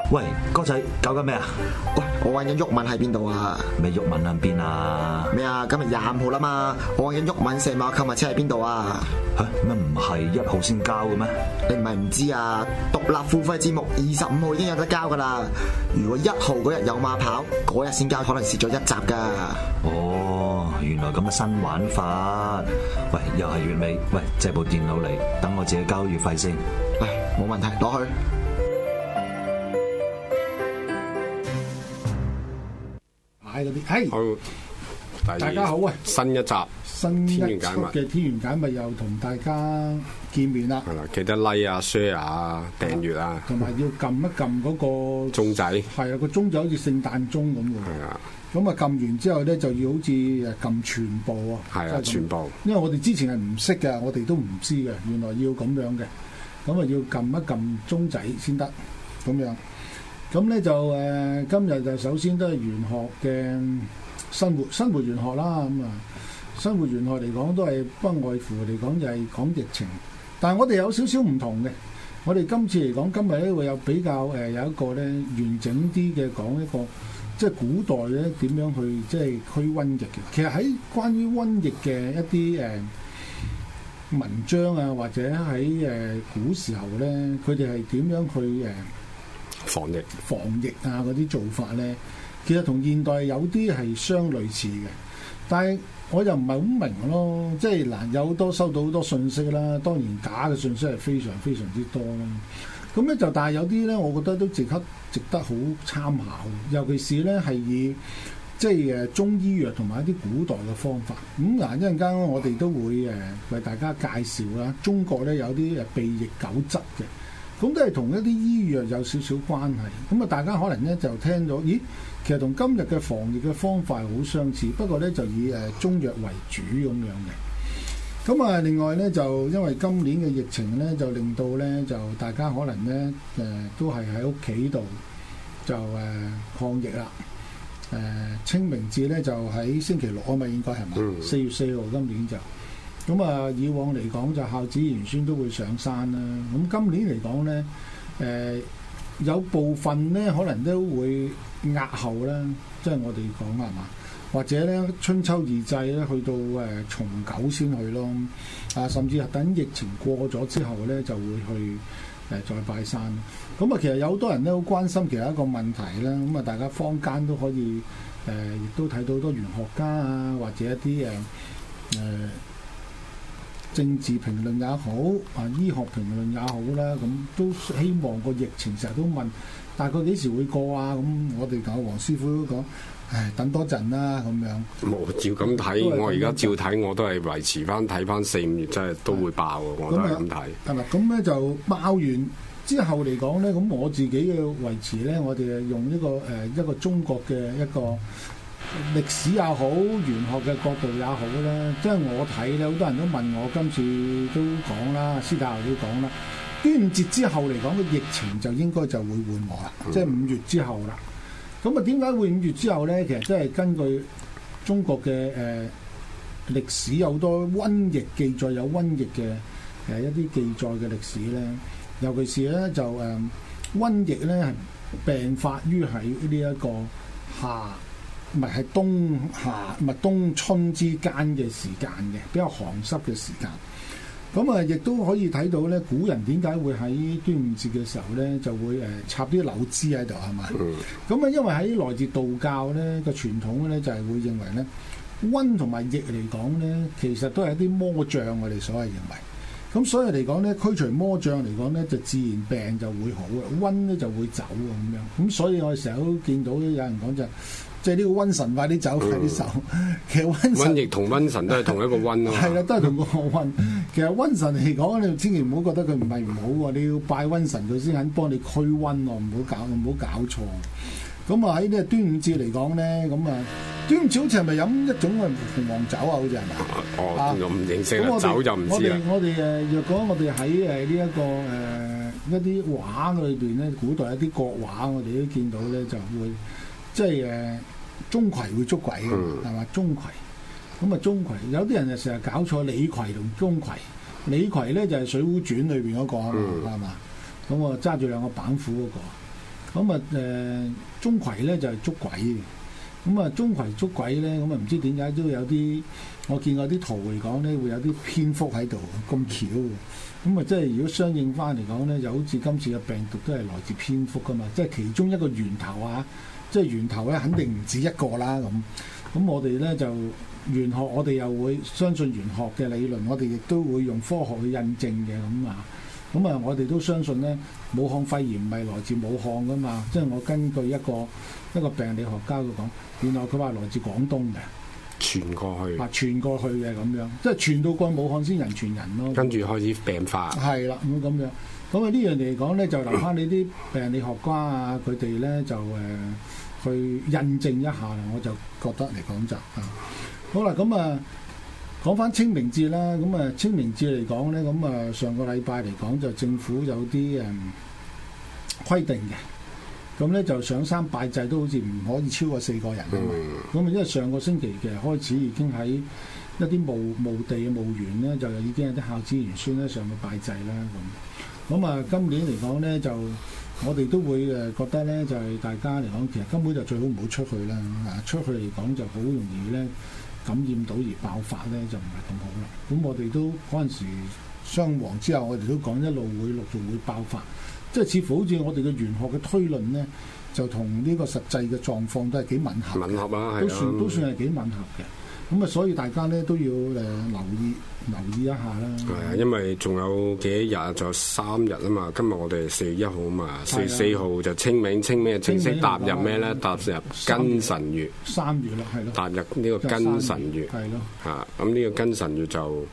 喂，哥仔搞緊咩啊？ 喂，我揾緊毓民喺邊度啊？ 咩毓民喺邊啊？ 咩啊？今日25號啦嘛，我揾緊毓民成碼購物車喺邊度啊？ 嚇咩唔係1號先交嘅咩？ 你唔係唔知啊？獨立付費節目25號已經有得交噶啦。如果1號嗰日有馬跑，嗰日先交，可能蝕咗一集噶。 哦，原來咁嘅新玩法。喂，又係月尾，喂，借部電腦嚟，等我自己交月費先。 唉，冇問題，攞去。 嗰啲係， 好， 大家好啊！ 新一集嘅天元解密又同大家見面啦。 係啦，記得 like 啊、share 啊、訂閱啊， 同埋要撳一撳嗰個鐘仔。 係啊，個鐘就好似聖誕鐘咁喎。 係啊， 咁啊撳完之後咧，就要好似撳全部啊。 係啊，全部。 因為我哋之前係唔識嘅，我哋都唔知嘅，原來要咁樣嘅。咁啊要撳一撳鐘仔先得，咁樣。咁咧就今日就首先都係玄學嘅生活玄學啦。咁啊，生活玄學嚟講都係不外乎嚟講就係講疫情，但係我哋有少少唔同嘅。我哋今次嚟講，今日咧會有比較有一個咧完整啲嘅講一個，即係古代咧點樣去即係驅瘟疫嘅。其實喺關於瘟疫嘅一啲文章啊，或者喺古時候咧，佢哋係點樣去防疫啊嗰啲做法咧，其實同現代有啲係相類似嘅，但係我又唔係好明咯。即係嗱，有好多收到好多信息啦，當然假嘅信息係非常非常之多啦。咁咧就但係有啲咧，我覺得都值得好參考，尤其是咧係以即係中醫藥同埋一啲古代嘅方法。咁嗱，一陣間我哋都會為大家介紹啦。中國咧有啲避疫九則嘅。咁都係同一啲醫藥有少少關係，咁啊大家可能咧就聽咗，咦，其實同今日嘅防疫嘅方法係好相似，不過咧就以中藥為主咁樣嘅。咁啊另外咧就因為今年嘅疫情咧，就令到咧就大家可能咧都係喺屋企度就抗疫啦。清明節咧就喺星期六啊嘛，應該係嘛？4月4號今年就。咁啊，以往嚟講就孝子賢孫都會上山啦。咁今年嚟講咧，有部分咧可能都會押後啦，即係我哋講係嘛，或者咧春秋二祭咧去到重九先去咯。啊，甚至係等疫情過咗之後咧，就會去再拜山。咁啊，其實有好多人咧好關心其實一個問題啦。咁啊，大家坊間都可以亦都睇到好多玄學家啊，或者一啲政治評論也好，醫學評論也好啦，咁都希望個疫情成日都問大概幾時會過啊？咁我哋同黃師傅都講，唉，等多陣啦咁樣。 冇照咁睇，我而家照睇，我都係維持翻睇翻4、5月真係都會爆喎，我都係咁睇。 係咪？咁咧就爆完之後嚟講咧，咁我自己嘅維持咧，我哋係用一個中國嘅一個歷史也好，玄學嘅角度也好啦，即係我睇咧，好多人都問我，今次都講啦，師大都講啦，端午節之後嚟講，個疫情就應該就會緩和啦，即係5月之後啦。咁啊，點解會5月之後咧？其實即係根據中國嘅歷史有好多瘟疫記載，有瘟疫嘅一啲記載嘅歷史咧，尤其是咧就瘟疫咧係病發於喺呢一個係冬夏唔係冬春之間嘅時間嘅，比較寒濕嘅時間。咁啊，亦都可以睇到咧，古人點解會喺端午節嘅時候咧，就會插啲柳枝喺度，係咪？咁啊，因為喺來自道教咧個傳統咧，就係會認為咧，瘟同埋疫嚟講咧，其實都係一啲魔障，我哋所謂認為。咁所以嚟講咧，驅除魔障嚟講咧，就自然病就會好嘅，瘟咧就會走咁樣。咁所以我哋成日都見到有人講就。即係呢個瘟神快啲走，快啲走。其實瘟疫同瘟神都係同一個瘟咯。 係啦，都係同個瘟。其實瘟神嚟講，你千祈唔好覺得佢唔係唔好喎，你要拜瘟神佢先肯幫你驅瘟喎，唔好搞錯。咁啊喺呢個端午節嚟講咧，咁啊端午節好似係咪飲一種紅黃酒啊？好似係咪？ 我唔認識啦，酒就唔知啦。 我哋若果我哋喺呢一啲畫裏邊咧，古代一啲國畫，我哋都見到咧就會即係鍾馗會捉鬼嘅，係嘛？鍾馗咁啊，鍾馗有啲人就成日搞錯李馗同鍾馗。李馗咧就係《水滸傳》裏邊嗰個啊嘛，係嘛？咁我揸住兩個板斧嗰個。 咁啊鍾馗咧就係捉鬼嘅。咁啊鍾馗捉鬼咧，咁啊唔知點解都有啲，我見過啲圖嚟講咧，會有啲蝙蝠喺度咁巧嘅。咁啊，即係如果相應翻嚟講咧，就好似今次嘅病毒都係來自蝙蝠噶嘛，即係其中一個源頭啊！即係源頭咧，肯定唔止一個啦咁。咁我哋咧就玄學，我哋又會相信玄學嘅理論，我哋亦都會用科學去印證嘅咁啊。咁啊，我哋都相信咧，武漢肺炎唔係來自武漢噶嘛。即係我根據一個病理學家佢講，原來佢話來自廣東嘅。 傳過去， 傳過去嘅咁樣，即係傳到過武漢先人傳人咯。 跟住開始病發。係啦，咁樣。咁啊呢樣嚟講咧，就留翻你啲病理學家啊，佢哋咧就去印證一下啦。我就覺得嚟講就好啦。咁啊講翻清明節啦。咁啊清明節嚟講咧，咁啊上個禮拜嚟講就政府有啲規定嘅。咁咧就上山拜祭都好似唔可以超過4個人啊嘛。咁因為上個星期嘅開始已經喺一啲墓地嘅墓園咧，就已經有啲孝子賢孫咧上去拜祭啦咁啊，今年嚟講咧，就我哋都會覺得咧，就係大家嚟講，其實根本就最好唔好出去啦。出去嚟講就好容易咧感染到而爆發咧，就唔係咁好啦。咁我哋都嗰陣時傷亡之後，我哋都講一路會陸續會爆發。即係似乎好似我哋嘅玄學嘅推論咧，就同呢個實際嘅狀況都係幾吻合。 吻合啊， 都算係幾吻合嘅。咁啊，所以大家咧都要留意一下啦。 係啊，因為仲有幾日，仲有3日啊嘛。今日我哋4月1號啊嘛，4號就清明，清明正式踏入咩咧？踏入庚辰月。3月啦，係咯。踏入呢個庚辰月。係咯。嚇，咁呢個庚辰月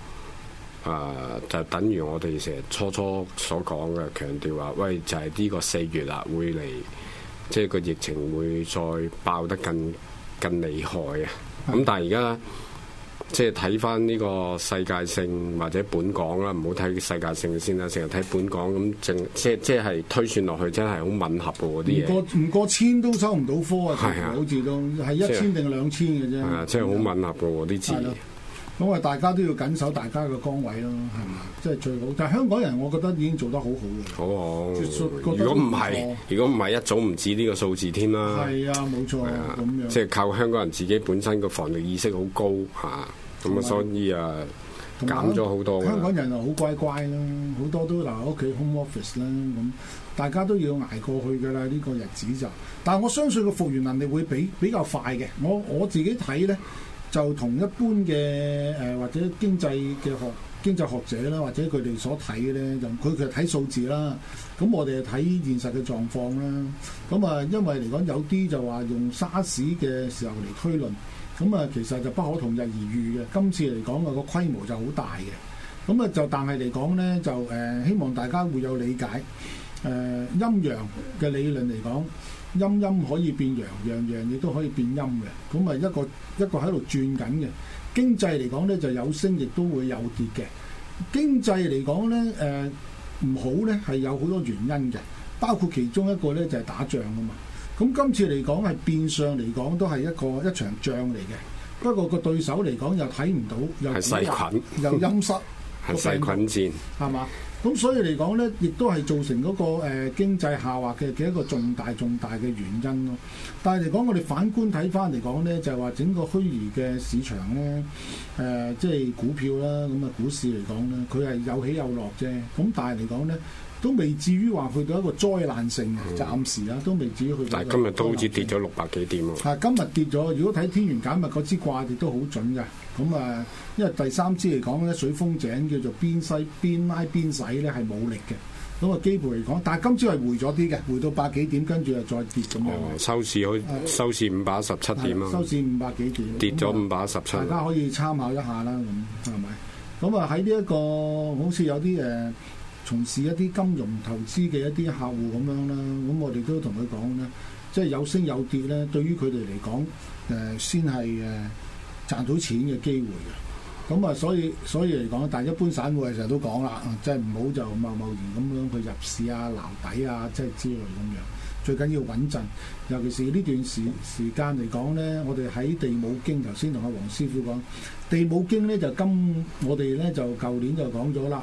就等於我哋成日初所講嘅，強調話，喂，就係呢個4月啦，會嚟，即係個疫情會再爆得更厲害啊！咁但係而家即係睇翻呢個世界性或者本港啦，唔好睇世界性先啦，成日睇本港咁，即係推算落去真係好吻合喎，嗰啲嘢。唔過1000都收唔到科啊！好似都係1000定2000嘅啫。係啊，即係好吻合嘅喎啲字。咁啊，大家都要緊守大家嘅崗位咯，係嘛？即係最好。但係香港人，我覺得已經做得好好嘅。好好。如果唔係，一早唔止呢個數字添啦。係啊，冇錯。咁樣。即係靠香港人自己本身個防疫意識好高嚇，咁啊，所以減咗好多。香港人啊，好乖乖啦，好多都留喺屋企 home office 啦，咁大家都要捱過去㗎啦。呢個日子就，但係我相信個復原能力會比較快嘅。我自己睇咧。就同一般嘅或者經濟學者啦，或者佢哋所睇嘅咧，就佢其實睇數字啦。咁我哋係睇現實嘅狀況啦。咁啊，因為嚟講有啲就話用沙士嘅時候嚟推論，咁啊其實就不可同日而語嘅。今次嚟講個規模就好大嘅。咁啊就但係嚟講咧，就希望大家會有理解。陰陽嘅理論嚟講。陰可以變陽，陽亦都可以變陰嘅，咁啊一個喺度轉緊嘅。經濟嚟講咧就有升，亦都會有跌嘅。經濟嚟講咧唔好咧係有好多原因嘅，包括其中一個咧就係打仗啊嘛。咁今次嚟講係變相嚟講都係一場仗嚟嘅，不過個對手嚟講又睇唔到，又細菌，又陰濕，係細菌戰，係嘛？咁所以嚟講咧，亦都係造成嗰個經濟下滑嘅一個重大嘅原因咯。但係嚟講，我哋反觀睇翻嚟講咧，就係話整個虛擬嘅市場咧，即係股票啦，咁啊股市嚟講咧，佢係有起有落啫。咁但係嚟講咧，都未至於話去到一個災難性嘅，暫時啊都未至於去到。但係今日都好似跌咗600幾點喎。係今日跌咗，如果睇天元解密嗰支卦亦都好準㗎。咁啊，因為第3支嚟講咧，水風井叫做邊拉邊洗咧係冇力嘅。咁啊，基本嚟講，但係今朝係回咗啲嘅，回到100幾點，跟住又再跌咁樣。收市517點啊！收市500幾點，跌咗517。大家可以參考一下啦，咁係咪？咁啊喺呢一個好似有啲從事一啲金融投資嘅一啲客戶咁樣啦，咁我哋都同佢講咧，即係有升有跌咧，對於佢哋嚟講，先係賺到錢嘅機會嘅。咁啊，所以嚟講，但係一般散戶成日都講啦，即係唔好就貿然咁樣去入市啊、撈底啊，即係之類咁樣。最緊要穩陣，尤其是呢段時間嚟講咧，我哋喺地母經頭先同阿黃師傅講，地母經咧就我哋咧就舊年就講咗啦。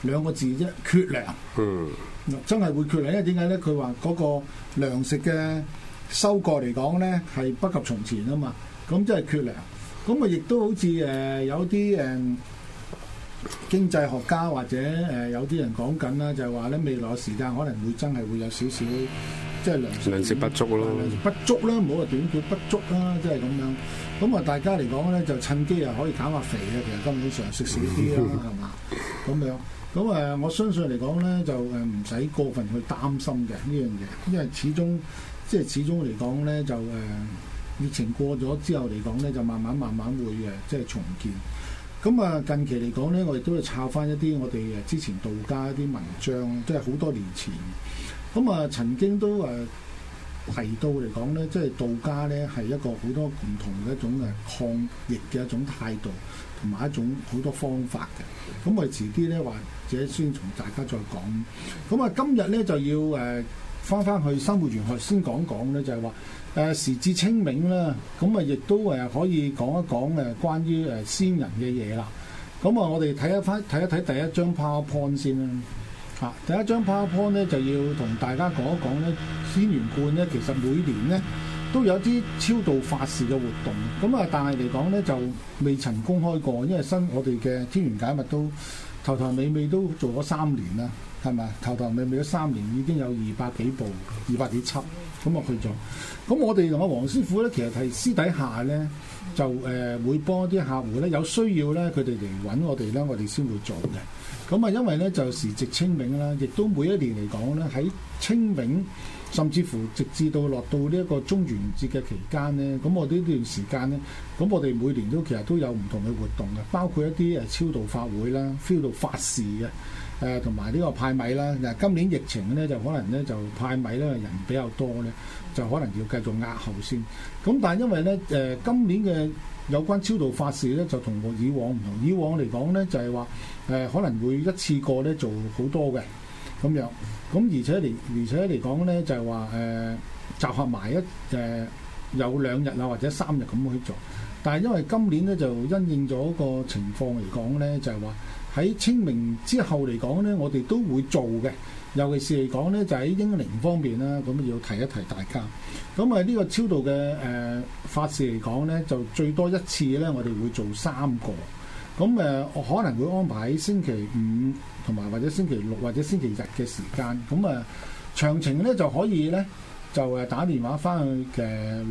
兩個字啫，缺糧。真係會缺糧，因為點解咧？佢話嗰個糧食嘅收割嚟講咧，係不及從前啊嘛。咁即係缺糧。咁啊，亦都好似有啲經濟學家或者有啲人講緊啦，就係話咧未來嘅時間可能會真係會有少少即係糧食不足咯， 不足啦，唔好話短缺，不足啦，即係咁樣。咁啊，大家嚟講咧就趁機又可以減下肥啊，其實根本上食少啲啦，係嘛？咁樣。咁我相信嚟講咧，就唔使過分去擔心嘅呢樣嘢，因為始終嚟講咧，就疫情過咗之後嚟講咧，就慢慢會即係重建。咁啊，近期嚟講咧，我亦都係抄翻一啲我哋之前道家一啲文章，即係好多年前。咁啊，曾經都提到嚟講咧，即係道家咧係一個好多唔同嘅一種抗疫嘅一種態度，同埋一種好多方法嘅。咁我哋遲啲咧或者先同大家再講。咁啊，今日咧就要翻去生活玄學先講咧，就係話時至清明啦。咁啊，亦都可以講一講關於先人嘅嘢啦。咁啊，我哋睇一睇第一張 PowerPoint 先啦。第一張 PowerPoint 咧就要同大家講一講咧，天元觀咧其實每年咧都有啲超度法事嘅活動。咁啊，但係嚟講咧就未曾公開過，因為我哋嘅天元解密都頭尾尾都做咗3年啦，係咪？頭尾尾咗3年已經有200幾部、200幾輯咁啊去咗。咁我哋同阿黃師傅咧，其實係私底下咧就會幫啲客戶咧有需要咧，佢哋嚟揾我哋咧，我哋先會做嘅。咁啊，因為咧就時值清明啦，亦都每一年嚟講咧，喺清明甚至乎直至到落到呢一個中元節嘅期間咧，咁我哋呢段時間咧，咁我哋每年都其實都有唔同嘅活動嘅，包括一啲超度法會啦、超度法事嘅，同埋呢個派米啦。嗱，今年疫情咧就可能咧就派米咧人比較多咧，就可能要繼續押後先。咁但係因為咧今年嘅有關超度法事咧就同以往唔同，以往嚟講咧就係話可能會一次過咧做好多嘅咁樣，咁而且嚟講咧就係話集合埋有2日啊或者3日咁去做，但係因為今年咧就因應咗個情況嚟講咧，就係話喺清明之後嚟講咧，我哋都會做嘅。尤其是嚟講咧，就喺英靈方面啦，咁要提一提大家。咁啊，呢個超度嘅法事嚟講咧，就最多一次咧，我哋會做3個。咁可能會安排喺星期5同埋或者星期6或者星期日嘅時間。咁詳情咧就可以咧就打電話翻去嘅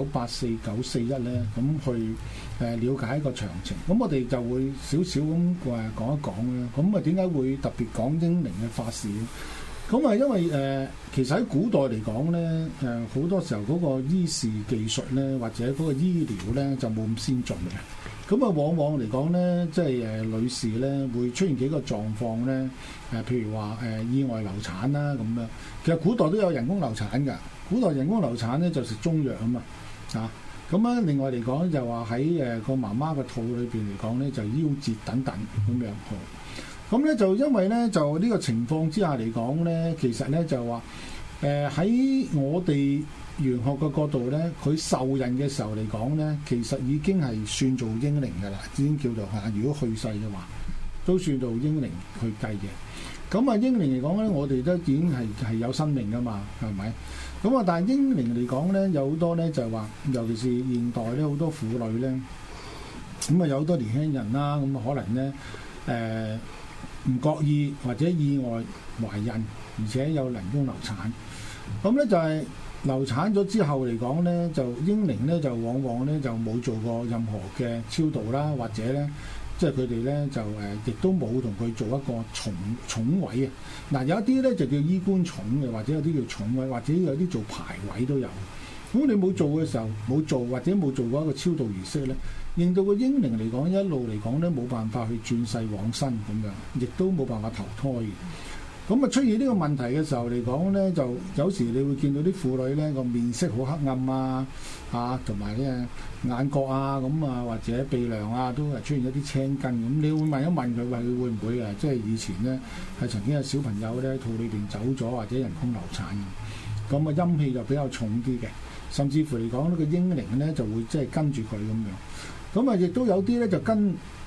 69984941咧，咁去了解一個詳情。咁我哋就會少少咁講一講啦。咁點解會特別講英靈嘅法事咧？咁因為其實喺古代嚟講咧，好多時候嗰個醫事技術咧，或者嗰個醫療咧就冇咁先進嘅。咁往往嚟講咧，即係女士咧會出現幾個狀況咧，譬如話意外流產啦咁樣。其實古代都有人工流產㗎。古代人工流產咧就食中藥啊嘛，咁另外嚟講就話喺個媽媽嘅肚裏邊嚟講咧就夭折等等咁樣。咁咧就因為咧就呢個情況之下嚟講咧，其實咧就話喺我哋玄學嘅角度咧，佢受孕嘅時候嚟講咧，其實已經係算做嬰靈㗎啦，已經叫做如果去世嘅話，都算做嬰靈去計嘅。咁嬰靈嚟講咧，我哋都已經係有生命㗎嘛，係咪？咁但係嬰靈嚟講咧，有好多咧就係話，尤其是現代咧，好多婦女咧，咁有好多年輕人啦，咁可能咧唔覺意或者意外懷孕，而且有人工流產。咁咧就係流產咗之後嚟講咧，就嬰靈咧就往往咧就冇做過任何嘅超度啦，或者咧即係佢哋咧就亦都冇同佢做一個重位啊。嗱，有一啲咧就叫衣冠重嘅，或者有啲叫重位，或者有啲做牌位都有。咁你冇做嘅時候冇做，或者冇做過一個超度儀式咧，令到個嬰靈嚟講一路嚟講咧冇辦法去轉世往生咁樣，亦都冇辦法投胎嘅。咁出現呢個問題嘅時候嚟講咧，就有時你會見到啲婦女咧個面色好黑暗啊，同埋咧眼角啊咁啊，或者鼻梁啊都係出現一啲青筋咁。你會問一問佢話佢會唔會即係以前咧係曾經有小朋友咧喺肚裏邊走咗或者人工流產嘅，咁陰氣就比較重啲嘅，甚至乎嚟講呢個嬰靈咧就會即係跟住佢咁樣。咁亦都有啲咧就跟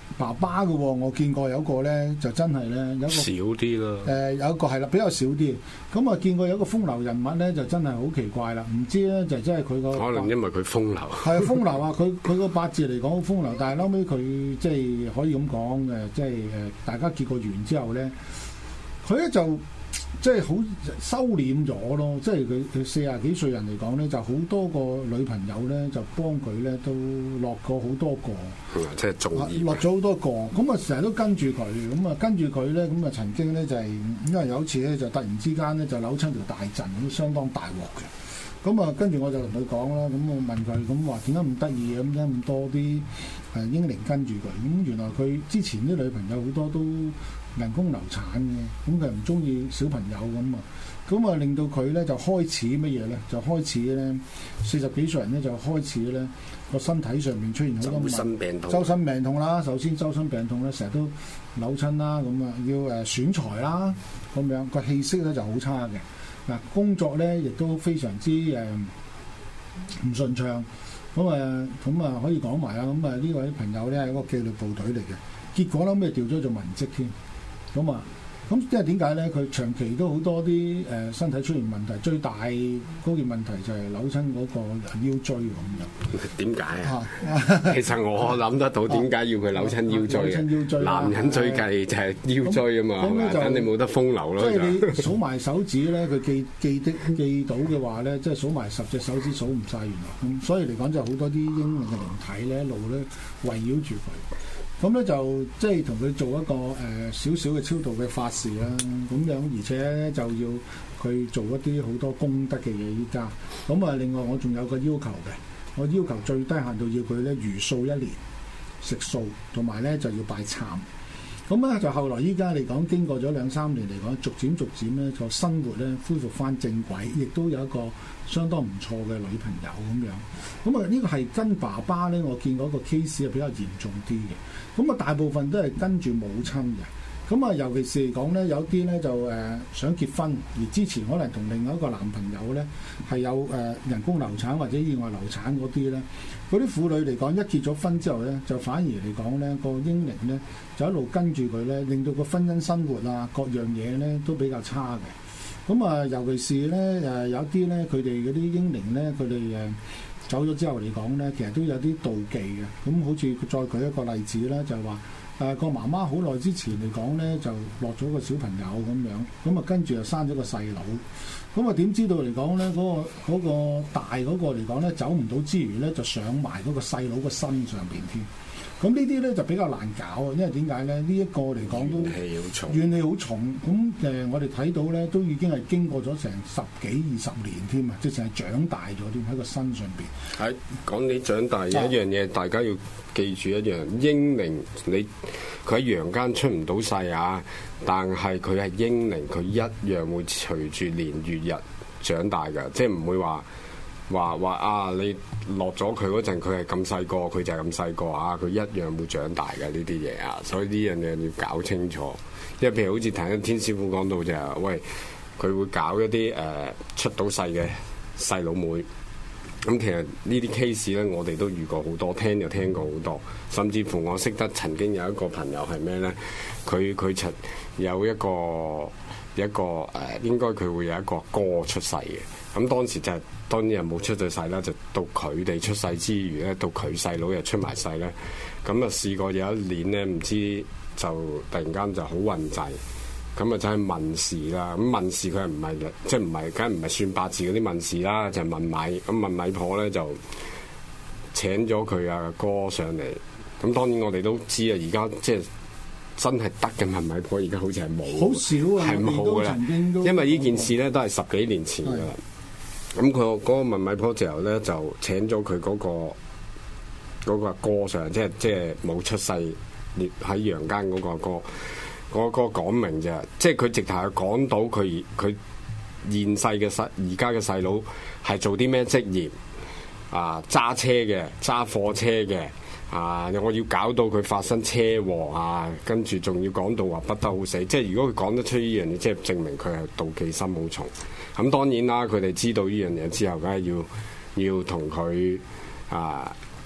爸爸嘅喎，我見過有個咧就真係咧有一個少啲咯。 有一個係啦，比較少啲。咁啊見過有一個風流人物咧，就真係好奇怪啦。唔知咧就真係佢個可能因為佢風流。 係風流啊！佢個八字嚟講好風流，但係後尾佢即係可以咁講嘅，即係大家結過緣之後咧，佢咧就即係好收斂咗咯。即係佢40幾歲人嚟講咧，就好多個女朋友咧就幫佢咧都落過好多個。 即係中意落咗好多個，咁啊成日都跟住佢，咁啊跟住佢咧，咁啊曾經咧就係因為有一次咧就突然之間咧就扭親條大陣，都相當大鑊嘅。咁啊跟住我就同佢講啦，咁我問佢咁話點解咁得意嘅，咁點解咁多啲英靈跟住佢？咁原來佢之前啲女朋友好多都人工流產嘅，咁佢唔中意小朋友咁啊。咁啊，令到佢咧就開始乜嘢咧？就開始咧40幾歲人咧就開始咧個身體上面出現好多周身病痛。 周身病痛啦，首先周身病痛咧，成日都扭親啦，咁啊要損財啦，咁樣個氣息咧就好差嘅。嗱，工作咧亦都非常之唔順暢。咁啊可以講埋啦。咁啊呢位朋友咧係一個紀律部隊嚟嘅，結果咧咩調咗做文職添。咁即係點解咧？佢長期都好多啲身體出現問題，最大嗰件問題就係扭親嗰個腰椎咁樣。 點解啊？其實我諗得到點解要佢扭親腰椎嘅。男人最忌就係腰椎啊嘛，係咪？等你冇得風流咯。 即係你數埋手指咧，佢記到嘅話咧，即係數埋10隻手指數唔晒原來。咁所以嚟講就好多啲英靈嘅靈體咧一路咧圍繞住佢。咁咧就即係同佢做一個少少嘅超度嘅法事啦，咁樣而且咧就要佢做一啲好多功德嘅嘢依家。咁啊，另外我仲有個要求嘅，我要求最低限度要佢咧茹素1年，食素，同埋咧就要拜懺。咁咧就後來依家嚟講，經過咗2-3年嚟講，逐漸咧個生活咧恢復翻正軌，亦都有一個相當唔錯嘅女朋友咁樣。咁啊呢個係跟爸爸咧，我見嗰個 case 係比較嚴重啲嘅。咁啊大部分都係跟住母親嘅。咁啊尤其是嚟講咧，有啲咧就想結婚，而之前可能同另外一個男朋友咧係有人工流產或者意外流產嗰啲咧，嗰啲婦女嚟講一結咗婚之後咧，就反而嚟講咧個英靈咧就一路跟住佢咧，令到個婚姻生活啊各樣嘢咧都比較差嘅。咁啊尤其是咧有啲咧佢哋嗰啲英靈咧，佢哋走咗之後嚟講咧，其實都有啲妒忌嘅。咁好似再舉一個例子啦，就係話個媽媽好耐之前嚟講咧，就落咗個小朋友咁樣，咁啊跟住又生咗個細佬，咁啊點知道嚟講咧嗰個大嗰個嚟講咧走唔到之餘咧，就上埋嗰個細佬個身上邊添。咁呢啲咧就比較難搞啊，因為點解咧？呢一個嚟講都怨氣好重。咁我哋睇到咧，都已經係經過咗成10幾20年添啊，即係長大咗添喺個身上邊。 係講你長大有一樣嘢，大家要記住一樣，英靈佢喺陽間出唔到世啊，但係佢係英靈，佢一樣會隨住年月日長大㗎，即係唔會話啊！你落咗佢嗰陣，佢係咁細個，佢就係咁細個啊！佢一樣會長大嘅呢啲嘢啊，所以呢樣嘢要搞清楚。因為譬如好似聽天師傅講到就係，喂，佢會搞一啲出到世嘅細佬妹。咁其實呢啲 case 咧，我哋都遇過好多，聽就聽過好多，甚至乎我識得曾經有一個朋友係咩咧？佢曾有一個應該佢會有一個哥出世嘅。咁當時就當然又冇出咗世啦，就到佢哋出世之餘咧，到佢細佬又出埋世咧。咁啊試過有一年咧，唔知就突然間就好運滯，咁啊就係問事啦。咁問事佢係唔係即係唔係，梗係唔係算八字嗰啲問事啦，就係問米。咁問米婆咧就請咗佢阿哥上嚟。咁當然我哋都知啊，而家即係真係得嘅問米婆，而家好似係冇， 好少啊， 係冇噶啦。因為呢件事咧都係10幾年前噶啦。咁佢嗰個問米婆之後咧，就請咗佢嗰個阿哥上，即係冇出世喺陽間嗰個阿哥。嗰個講明啫，即係佢直頭係講到佢現世嘅而家嘅細佬係做啲咩職業啊？揸車嘅，揸貨車嘅啊！我要搞到佢發生車禍啊，跟住仲要講到話不得好死。即係如果佢講得出呢樣嘢，即係證明佢係妒忌心好重。咁當然啦，佢哋知道呢樣嘢之後，梗係要同佢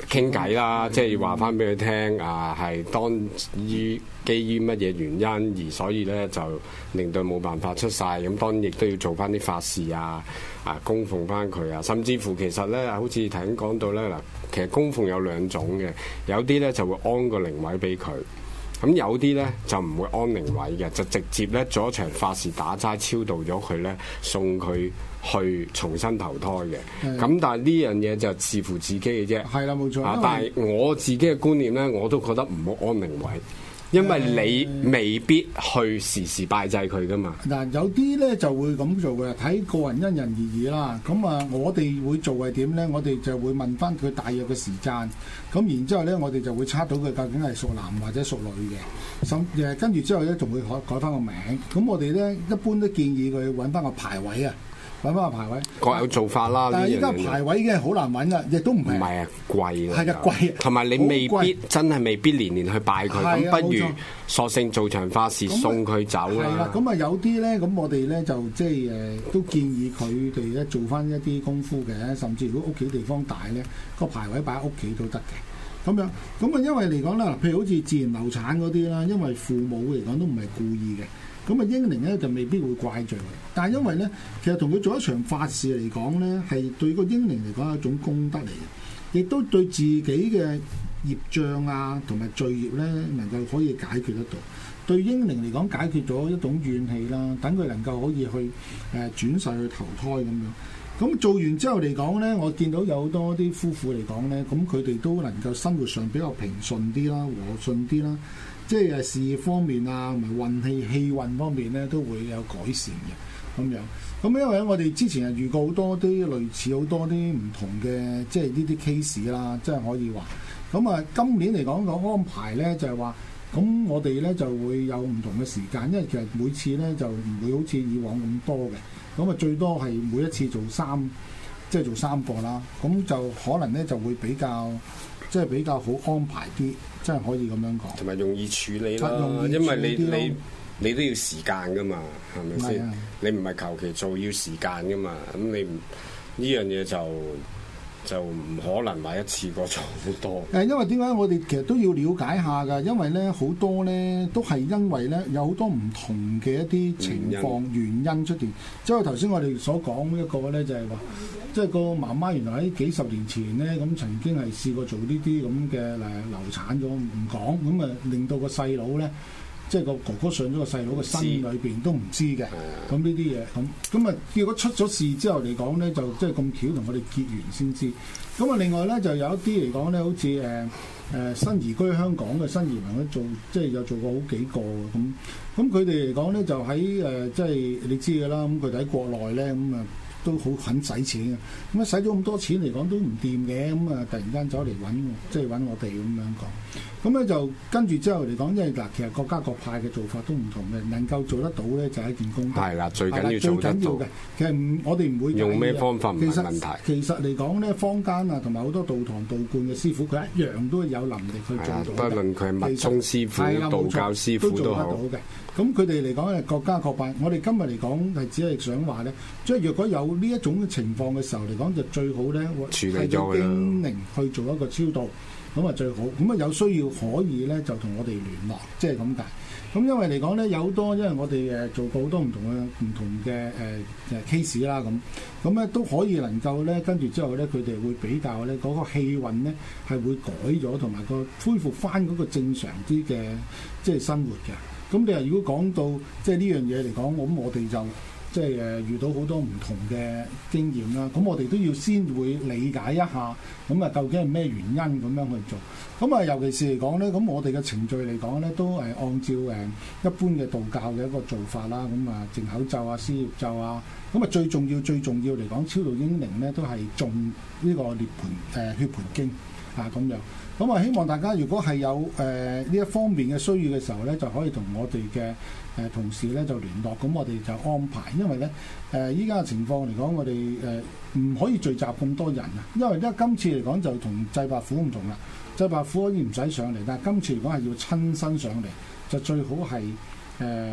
傾偈啦，即係話翻俾佢聽啊，係當於基於乜嘢原因而所以咧就令到冇辦法出世，咁當然亦都要做翻啲法事啊，供奉翻佢啊，甚至乎其實咧好似頭先講到咧嗱，其實供奉有兩種嘅，有啲咧就會安個靈位俾佢。咁有啲咧就唔會安靈位嘅，就直接咧做一場法事打齋超度咗佢咧，送佢去重新投胎嘅。咁但係呢樣嘢就視乎自己嘅啫。 係啦，冇錯。 但係我自己嘅觀念咧，我都覺得唔好安靈位。因為你未必去時時拜祭佢噶嘛。 嗱，有啲咧就會咁做嘅，睇個人因人而異啦。咁我哋會做係點咧？我哋就會問翻佢大約嘅時間，咁然之後咧，我哋就會測到佢究竟係屬男或者屬女嘅。跟住之後咧，仲會改翻個名。咁我哋咧一般都建議佢揾翻個牌位啊。揾翻個牌位， 各有做法啦。 但係依家牌位嘅好難揾噶，亦都唔平。 唔係啊，貴啊。 係啊，貴。 同埋你未必真係未必年年去拜佢，咁不如索性做場法事送佢走啦。 係啦，咁有啲咧，咁我哋咧就即係都建議佢哋咧做翻一啲功夫嘅，甚至如果屋企地方大咧，個牌位擺喺屋企都得嘅。咁樣，因為嚟講啦，譬如好似自然流產嗰啲啦，因為父母嚟講都唔係故意嘅。咁英靈咧就未必會怪罪佢，但係因為咧，其實同佢做一場法事嚟講咧，係對個英靈嚟講係一種功德嚟嘅，亦都對自己嘅業障啊同埋罪業咧能夠可以解決得到。對英靈嚟講，解決咗一種怨氣啦，等佢能夠可以去轉世去投胎咁樣。咁做完之後嚟講咧，我見到有好多啲夫婦嚟講咧，咁佢哋都能夠生活上比較平順啲啦，和順啲啦。即係事業方面啊，同埋氣運方面咧，都會有改善嘅咁樣。咁因為我哋之前係遇過好多啲類似好多啲唔同嘅，即係呢啲 case 啦，即係可以話。咁今年嚟講個安排咧，就係話，咁我哋咧就會有唔同嘅時間，因為其實每次咧就唔會好似以往咁多嘅。咁最多係每一次做三個啦。咁就可能咧就會比較好安排啲。真係可以咁樣講，同埋容易處理啦。因為你都要時間噶嘛，係咪先？你唔係求其做，要時間噶嘛。咁你呢樣嘢就唔可能話一次過做好多。 因為點解我哋其實都要了解下㗎？因為咧好多咧都係因為咧有好多唔同嘅一啲情況原因出現。即係頭先我哋所講一個咧就係話，即係個媽媽原來喺幾十年前咧咁曾經係試過做呢啲咁嘅流產咗唔講，咁令到個細佬咧。即係個哥哥上咗個細佬嘅身裏邊都唔知嘅，咁呢啲嘢咁結果出咗事之後嚟講咧，就即係咁巧同我哋結緣先知。咁另外咧就有一啲嚟講咧，好似新移居香港嘅新移民做，即係有做過好幾個咁佢哋嚟講咧就喺即係你知㗎啦，咁佢哋喺國內咧都好肯使錢嘅，咁使咗咁多錢嚟講都唔掂嘅，突然間走嚟揾我哋咁樣講，咁咧就跟住之後嚟講，因為其實各家各派嘅做法都唔同嘅，能夠做得到咧就係一件功德。係啦， 最緊要做得到嘅。 其實我哋唔會用咩方法唔係問題。 其實嚟講咧，坊間啊同埋好多道堂道觀嘅師傅，佢一樣都有能力去做到。不論佢係密宗師傅、道教師傅都好。 咁佢哋嚟講係各家各派。我哋今日嚟講係只係想話咧，即係若果有呢一種情況嘅時候嚟講，就最好咧係用英靈去做一個超度，咁最好。咁有需要可以咧就同我哋聯絡，即係咁解。咁因為嚟講咧有好多，因為我哋做過好多唔同嘅case 啦，咁咧都可以能夠咧跟住之後咧，佢哋會比較咧嗰個氣運咧係會改咗，同埋個恢復翻嗰個正常啲嘅即係生活嘅。咁你話如果講到即係呢樣嘢嚟講，咁我哋就即係遇到好多唔同嘅經驗啦。咁我哋都要先會理解一下，咁究竟係咩原因咁樣去做？咁尤其是嚟講咧，咁我哋嘅程序嚟講咧，都按照一般嘅道教嘅一個做法啦。咁淨口咒啊、施業咒啊，咁最重要嚟講，超度英靈咧都係誦呢個涅槃血盆經咁樣。咁希望大家如果係有呢一方面嘅需要嘅時候咧，就可以同我哋嘅同事咧就聯絡，咁我哋就安排。因為咧依家嘅情況嚟講，我哋唔可以聚集咁多人啊，因為今次嚟講就同祭白虎唔同啦。祭白虎可以唔使上嚟，但係今次嚟講係要親身上嚟，就最好係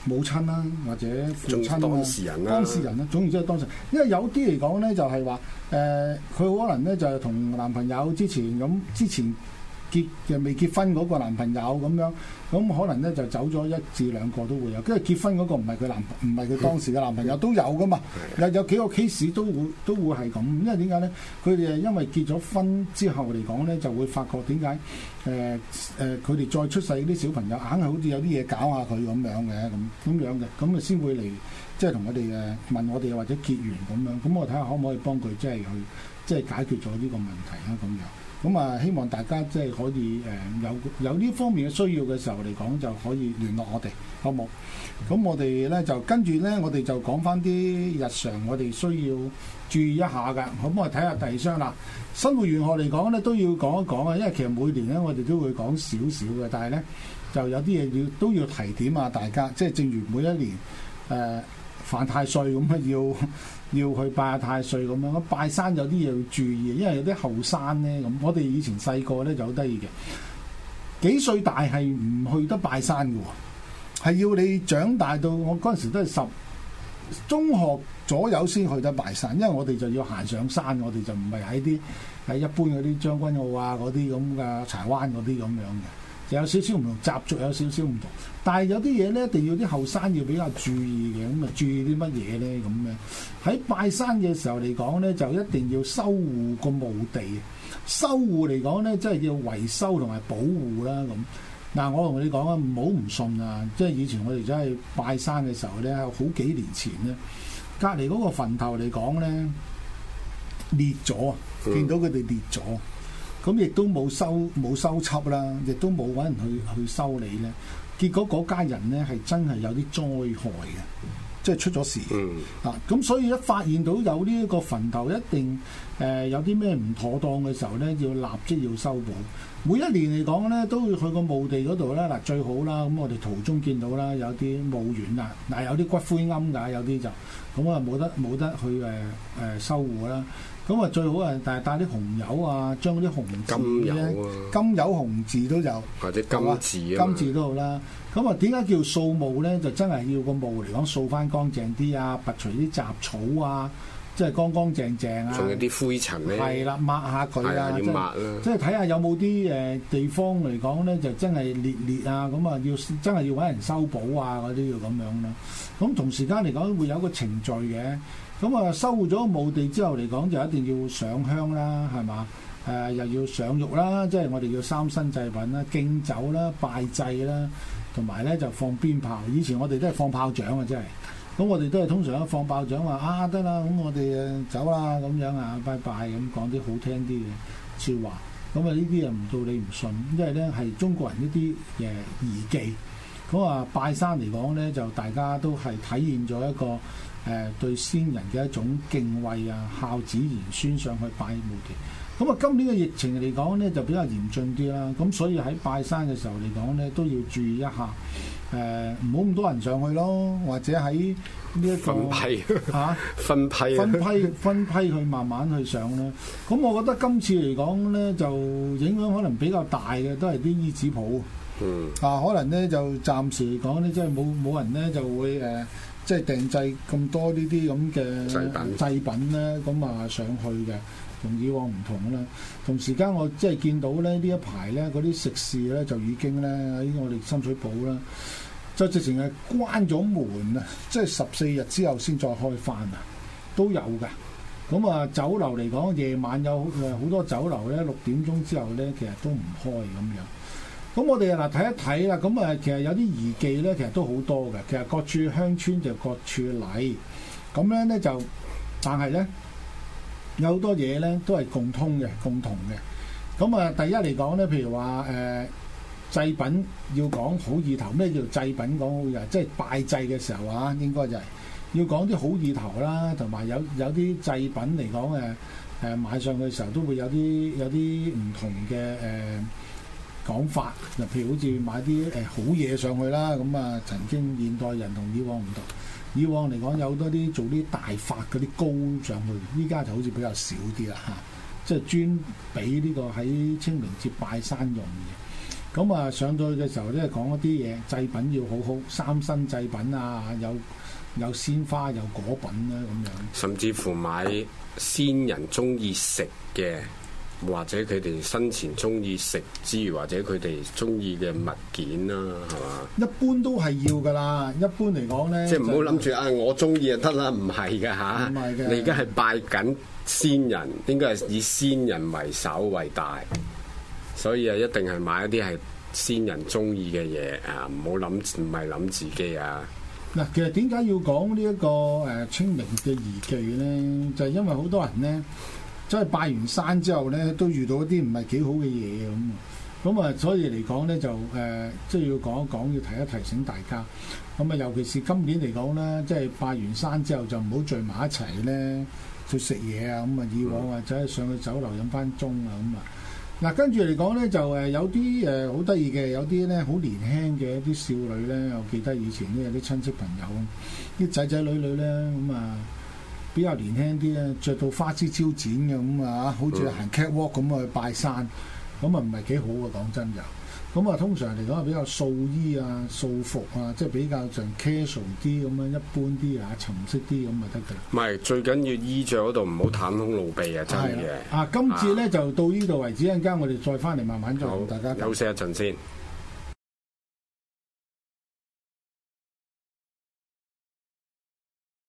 母親啦，或者父親當事人啦， 當事人啦，總言之係當事人。因為有啲嚟講咧，就係話佢可能咧就係同男朋友之前未結婚嗰個男朋友咁樣，咁可能咧就走咗1至2個都會有，因為結婚嗰個唔係佢當時嘅男朋友都有噶嘛，有幾個 case 都會係咁，因為點解咧？佢哋係因為結咗婚之後嚟講咧，就會發覺點解佢哋再出世啲小朋友硬係好似有啲嘢搞下佢咁樣嘅，咁樣嘅，咁啊先會嚟即係同我哋問我哋或者結緣咁樣，咁我睇下可唔可以幫佢即係解決咗呢個問題啦咁樣。咁啊，希望大家即係可以有呢方面嘅需要嘅時候嚟講，就可以聯絡我哋，好冇？咁我哋咧就跟住咧，我哋就講翻啲日常我哋需要注意一下㗎。咁我哋睇下第2章啦。生活玄學嚟講咧，都要講一講啊，因為其實每年咧我哋都會講少少嘅，但係咧就有啲嘢都要提點啊大家。即係正如每一年犯太歲咁啊，要去拜下太歲咁樣。拜山有啲嘢要注意，因為有啲後生咧咁。我哋以前細個咧就好得意嘅，幾歲大係唔去得拜山嘅喎，係要你長大到我嗰陣時都係中學左右先去得拜山，因為我哋就要行上山，我哋就唔係喺一般嗰啲將軍澳啊嗰啲咁嘅柴灣嗰啲咁樣嘅，就有少少唔同習俗，有少少唔同。但係有啲嘢咧，一定要啲後生要比較注意嘅，咁啊注意啲乜嘢咧？咁嘅喺拜山嘅時候嚟講咧，就一定要修護個墓地。修護嚟講咧，即係要維修同埋保護啦。咁嗱，我同你講啊，唔好唔信啊！即係以前我哋真係拜山嘅時候咧，好幾年前咧，隔離嗰個墳頭嚟講咧裂咗，見到佢哋裂咗，咁亦都冇修葺啦，亦都冇揾人去修理咧。結果嗰家人咧係真係有啲災害嘅，即係出咗事啊！咁所以一發現到有呢一個墳頭，一定有啲咩唔妥當嘅時候咧，要立即要修補。每一年嚟講咧，都會去個墓地嗰度咧，嗱最好啦。咁我哋途中見到啦，有啲墓園啊，嗱有啲骨灰龕㗎，有啲就咁啊冇得去修護啦。咁啊最好啊，但係帶啲紅油啊，將嗰啲紅字咧，金油紅字都有， 或者金字金字都好啦。咁啊點解叫掃墓咧？就真係要個墓嚟講掃翻乾淨啲啊，拔除啲雜草啊。即係乾乾淨淨啊！ 仲有啲灰塵咧， 係啦，抹下佢啊！ 要抹啦， 即係睇下有冇啲地方嚟講咧，就真係裂啊！咁啊，真係要揾人修補啊！嗰啲要咁樣啦。咁同時間嚟講會有個程序嘅。咁啊，修護咗墓地之後嚟講，就一定要上香啦，係嘛？又要上玉啦，即係我哋叫三牲祭品啦、敬酒啦、拜祭啦，同埋咧就放鞭炮。以前我哋都係放炮仗啊，真係。咁我哋都係通常放炮仗話得啦，咁我哋走啦咁樣啊，拜拜咁講啲好聽啲嘅説話。咁啊呢啲啊唔到你唔信，因為咧係中國人一啲儀記。咁啊拜山嚟講咧，就大家都係體現咗一個對先人嘅一種敬畏啊，孝子賢孫上去拜墓地。咁啊今年嘅疫情嚟講咧就比較嚴峻啲啦，咁所以喺拜山嘅時候嚟講咧都要注意一下。唔好咁多人上去咯，或者喺呢一個分批去慢慢去上啦。咁我覺得今次嚟講咧，就影響可能比較大嘅都係啲衣紙鋪。可能咧就暫時嚟講咧，即係冇人咧就會即係訂製咁多呢啲咁嘅製品咧，咁啊上去嘅。同以往唔同啦，同時間我即係見到咧呢一排咧嗰啲食肆咧就已經咧喺我哋深水埗啦，就直情係關咗門啊！即係14日之後先再開翻啊，都有㗎。咁啊酒樓嚟講，夜晚有好多酒樓咧6點鐘之後咧，其實都唔開咁樣。咁我哋嗱睇一睇啦，咁啊其實有啲儀記咧，其實都好多嘅。其實各處鄉村就各處例，咁樣咧就，但係咧。有好多嘢咧都係共同嘅。咁啊，第一嚟講咧，譬如話祭品要講好意頭。咩叫祭品講好意頭？即係拜祭嘅時候啊，應該就係要講啲好意頭啦，同埋有啲祭品嚟講買上去嘅時候都會有啲唔同嘅講法。嗱，譬如好似買啲好嘢上去啦，咁啊曾經現代人同以往唔同。以往嚟講有好多啲做啲大法嗰啲糕上去，依家就好似比較少啲啦嚇，即係專俾呢個喺清明節拜山用嘅。 咁啊上到去嘅時候咧，講一啲嘢祭品要好好，三牲祭品啊，有鮮花有果品啦咁樣。 甚至乎買先人中意食嘅，或者佢哋生前中意食之餘，或者佢哋中意嘅物件啦，係嘛？ 一般都係要噶啦，一般嚟講咧， 即係唔好諗住啊，我中意就得啦，唔係㗎嚇。 唔係嘅， 你而家係拜緊先人，應該係以先人為首為大，所以啊，一定係買一啲係先人中意嘅嘢啊，唔好諗，唔係諗自己啊。 嗱，其實點解要講呢一個清明嘅儀祭咧？就係因為好多人咧，即係拜完山之後咧，都遇到一啲唔係幾好嘅嘢咁啊，所以嚟講咧就即係要講一講，要提醒大家。咁啊，尤其是今年嚟講咧，即係拜完山之後就唔好聚埋一齊咧去食嘢啊！咁啊，以往或者上去酒樓飲翻盅啊咁啊。嗱，跟住嚟講咧，就有啲好得意嘅，有啲咧好年輕嘅一啲少女咧，我記得以前咧有啲親戚朋友，啲仔仔女女咧咁啊，比較年輕啲咧，着到花枝招展嘅咁啊，好似行 catwalk 咁去拜山，咁啊唔係幾好嘅，講真就。咁啊，通常嚟講係比較素衣啊、素服啊，即係比較上 casual 啲咁樣，一般啲啊、沉色啲咁就得㗎啦。 唔係，最緊要衣着嗰度唔好袒胸露臂啊！真嘅。 今次咧就到呢度為止，一陣間我哋再翻嚟慢慢再同大家休息一陣先。